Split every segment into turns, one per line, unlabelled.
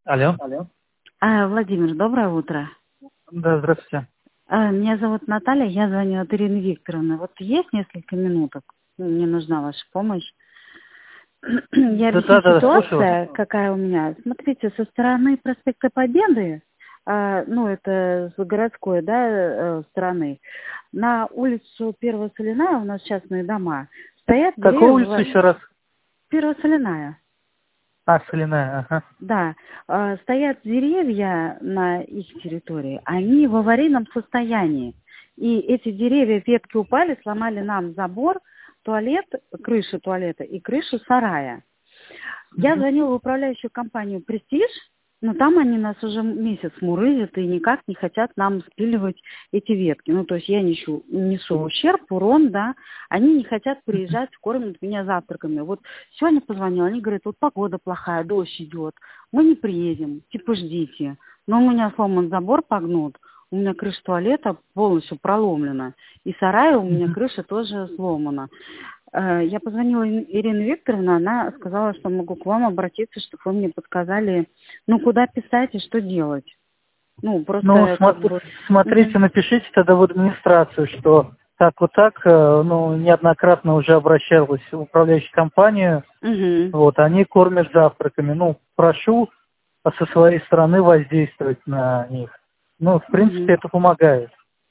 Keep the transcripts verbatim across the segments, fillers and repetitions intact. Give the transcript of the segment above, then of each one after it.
Алло.
Алло. А, Владимир, доброе утро.
Да, здравствуйте.
А, Меня зовут Наталья, я звоню от Ирины Викторовны. Вот есть несколько минуток? Мне нужна ваша помощь. Я
Да,
объясню
да, да, слушаю вас.
ситуация, какая у меня. Смотрите, со стороны проспекта Победы, а, ну, это с городской, да, э, стороны, на улицу Первого Соляная, у нас частные дома, стоят
Какую
деревья,
улицу
в-
еще раз?
Первая Соляная.
А, Соляная, ага.
Да, э, стоят деревья на их территории, они в аварийном состоянии. И эти деревья, ветки упали, сломали нам забор, туалет, крышу туалета и крышу сарая. Я
Мгм.
звонила в управляющую компанию «Престиж», но там они нас уже месяц мурызят и никак не хотят нам спиливать эти ветки. Ну, то есть я несу, несу ущерб, урон, да. Они не хотят приезжать, кормят меня завтраками. Вот сегодня позвонила, они говорят, вот погода плохая, дождь идет, мы не приедем, типа ждите. Но у меня сломан забор, погнут, у меня крыша туалета полностью проломлена. И сарай у меня
Мгм.
крыша тоже сломана. Э, Я позвонила Ин- Ирине Викторовне, она сказала, что могу к вам обратиться, чтобы вы мне подсказали, ну, куда писать и что делать. Ну,
Ну,
просто как
смо-
бы...
смотрите,
Мгм.
напишите тогда в администрацию, что так вот так, э, ну, неоднократно уже обращалась в управляющую компанию,
Мгм.
вот, они кормят завтраками. Ну, прошу со своей стороны воздействовать на них. Ну, в принципе,
Мгм.
это помогает.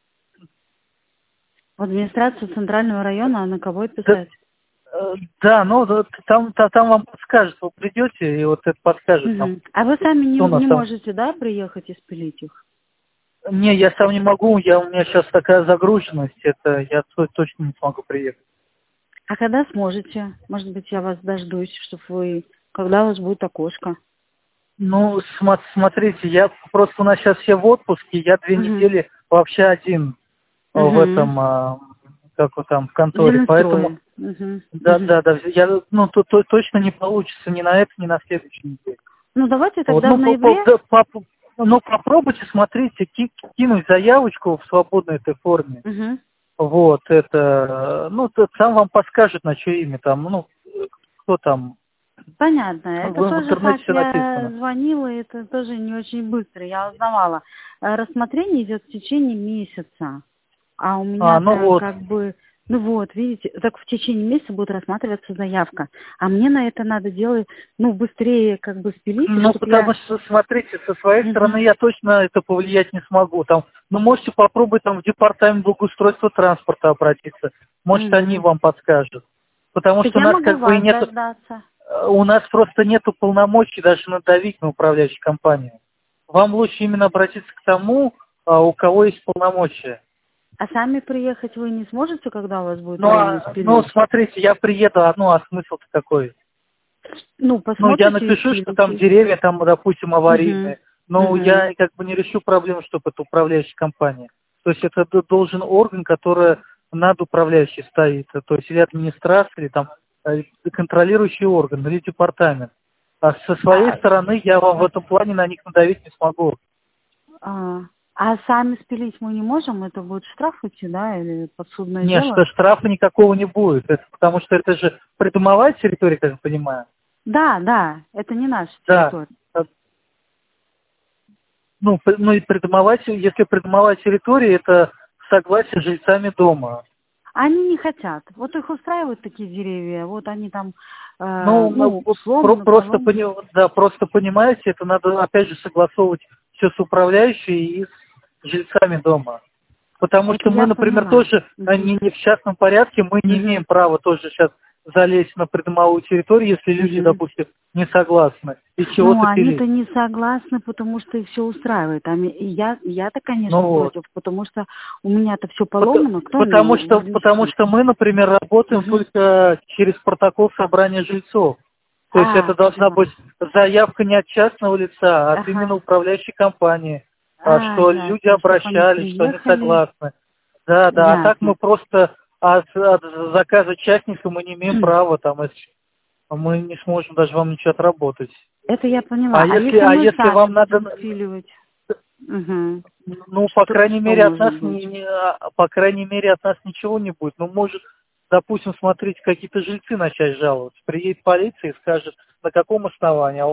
В администрацию Центрального района, а на кого
Да,
писать?
э, да, ну, да, там, та- там вам подскажет, вы придете, и вот это подскажет нам,
Мгм. А вы сами не,
кто у нас
не
там.
можете, да, приехать и спилить их?
Не, я сам не могу, я, у меня сейчас такая загруженность, это я то- точно не смогу приехать.
А когда сможете? Может быть, я вас дождусь, чтобы вы... Когда у вас будет окошко?
Ну, смо- смотрите, я просто у нас сейчас все в отпуске, я две
Угу.
недели вообще один а, в
Угу.
этом, а, как вот там, в конторе, поэтому,
Зеленстрое. Угу.
да,
Угу.
да, да, я, ну, то, то- точно не получится ни на это, ни на следующей неделе.
Ну, давайте
Вот,
тогда
ну,
в
по- по-
ноябре.
да, по- ну, попробуйте, смотрите, ки- кинуть заявочку в свободной этой форме.
Угу.
Вот, это, ну, тот сам вам подскажет, на чье имя там, ну, кто там,
Понятно.
в,
Это
в
тоже
интернете
так.
все
Я
написано.
звонила, и это тоже не очень быстро. Я узнавала. Э, Рассмотрение идет в течение месяца. А у
А, ну
меня-то
вот,
как бы... Ну вот, видите, так в течение месяца будет рассматриваться заявка. А мне на это надо делать, ну, быстрее как бы спилить,
ну,
чтобы
потому
я...
что, смотрите, со своей стороны
Мгм.
я точно это повлиять не смогу. Там, ну, можете попробовать там в департамент благоустройства транспорта обратиться. Может, они
Мгм.
вам подскажут. Потому
Так
что у
я
нас
могу
как бы и
вас
нету,
дождаться.
э, у нас просто нету полномочий даже надавить на управляющую компанию. Вам лучше именно обратиться к тому, а, у кого есть полномочия.
А сами приехать вы не сможете, когда у вас будет
Ну,
время
а, ну,
спилить?
смотрите, я приеду, а, ну, а смысл-то какой?
Ну,
Ну, я
посмотрите и
напишу, что там
спилите.
деревья, там, допустим,
Угу.
аварийные, но
Угу.
я как бы не решу проблему, чтобы это управляющая компания. То есть это д- должен орган, который над управляющей стоит, то есть или администрация, или там э, контролирующий орган, или департамент. А со своей
А,
стороны я вам в этом плане на них надавить не смогу.
а, а сами спилить мы не можем? Это будет штраф идти, да, или подсудное
Нет,
дело?
что штрафа никакого не будет, это потому что это же придомовая территория, как я понимаю.
Да, да, это не наша
Да.
территория.
Э, Ну, п- ну и придомовая, те- если придомовая территория, это согласие с жильцами дома.
Они не хотят. Вот их устраивают такие деревья, вот они там, э,
Ну, ну,
ну,
про-
сломаны,
просто,
поломаны.
пони- да, просто понимаете, это надо опять же согласовывать все с управляющей и с жильцами дома. Потому
Это
что мы,
я
например,
поняла.
тоже а,
Угу.
не, не в частном порядке, мы не имеем
Угу.
права тоже сейчас залезть на придомовую территорию, если люди,
Угу.
допустим, не согласны и
Ну,
чего-то
они-то
пилить.
не согласны, потому что их все устраивает. А ми- и я, я-то,
Ну
конечно,
вот.
против, потому что у меня-то все
Пото-
поломано, кто мне
Потому что, потому
возместит?
что мы, например, работаем
Угу.
только через протокол собрания жильцов. То есть
А,
это должна
поняла.
быть заявка не от частного лица, а от именно
Ага.
управляющей компании, а,
А,
что люди
ясно, чтобы они
обращались, что они
приехали.
согласны. Да, да, а так мы
Ясно.
просто от, от заказа частника мы не имеем права, там, если- мы не сможем даже вам ничего отработать.
Это я
А
поняла. А
если,
если
а
мы
если
сами
вам надо,
будем спиливать? Угу.
ну, по
Что,
крайней
что
мере, от нас
может быть?
не, не- а, по крайней мере, от нас ничего не будет. Ну, может, допустим, смотрите, какие-то жильцы начать жаловаться. Приедет полиция и скажет, на каком основании, а у вас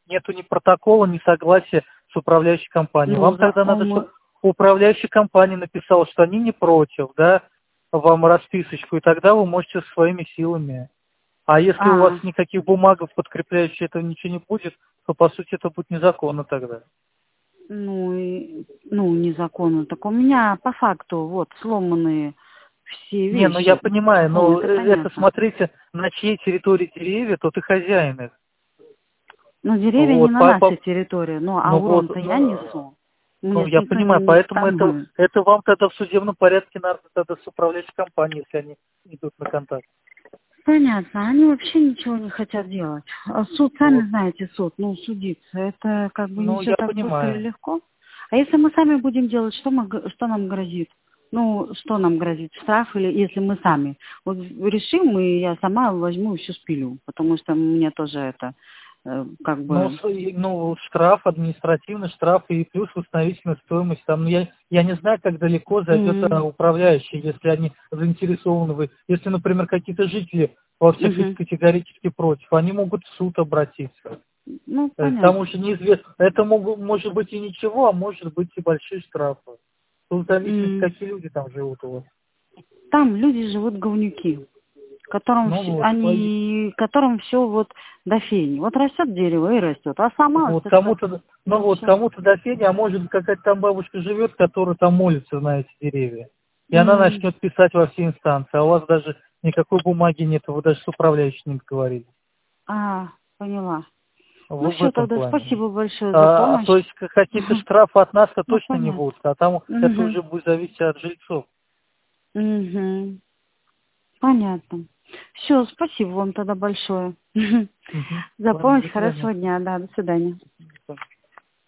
нету ни протокола, ни согласия с управляющей компанией.
Ну,
Вам
за-
тогда надо,
он-
чтобы управляющая компания написала, что они не против, да, вам расписочку, и тогда вы можете своими силами. А если у
А,
вас никаких бумаг, подкрепляющих этого ничего не будет, то, по сути, это будет незаконно тогда.
ну, и, ну, незаконно. Так у меня по факту вот сломанные все
Не, ну я
вещи.
понимаю,
Ну,
но
это
э, это
понятно.
смотрите, на чьей территории деревья, то ты хозяин их.
Но деревья не
Вот,
на
по-
нашей
по-
территории, ну, а
ну вот,
урон-то я
ну,
несу.
ну,
Мне ж
я
никто
понимаю,
не
поэтому это,
штамбует.
это вам тогда в судебном порядке надо тогда с управляющей компанией, если они идут на контакт.
Понятно, они вообще ничего не хотят делать. А суд,
Вот.
сами знаете, суд, ну, судиться, это как бы не
Ну,
все
я
так быстро и
понимаю.
легко. А если мы сами будем делать, что, мы, г- что нам грозит? Ну, что нам грозит? Штраф или если мы сами? Вот решим, и я сама возьму и все спилю, потому что мне тоже это э, как
Ну,
бы...
с- и- ну, штраф, административный штраф и плюс восстановительная стоимость. Там, ну, я, я не знаю, как далеко зайдет
М,
э, управляющий, если они заинтересованы. Вы. Если, например, какие-то жители во всех
мгм.
категорически против, они могут в суд обратиться.
Ну,
Э, Там
понятно.
уже неизвестно. Это могут, может быть и ничего, а может быть и большие штрафы. Тут зависит,
М.
какие люди там живут у вас.
Там люди живут говнюки, которым
Ну
вс-
вот, свои.
они, которым все вот до фени. Вот растет дерево и растет, а
Вот
сломалось это
кому-то, ну вот
вообще.
кому-то до фени, а может какая-то там бабушка живет, которая там молится на эти деревья. И она
М,
начнет писать во все инстанции, а у вас даже никакой бумаги нет, вы даже с управляющим не договорились.
А, поняла. Ну
В, в
все,
этом
тогда
плане.
спасибо большое за
А, а
помощь.
то есть к- каких-то штрафов от нас-то
Ну,
точно не
понятно.
будут, а там это
Мгм.
уже будет зависеть от жильцов.
Мгм. Понятно. Все, спасибо вам тогда большое
Мгм.
за
Ладно,
помощь.
до свидания.
Хорошего дня. Да, до свидания.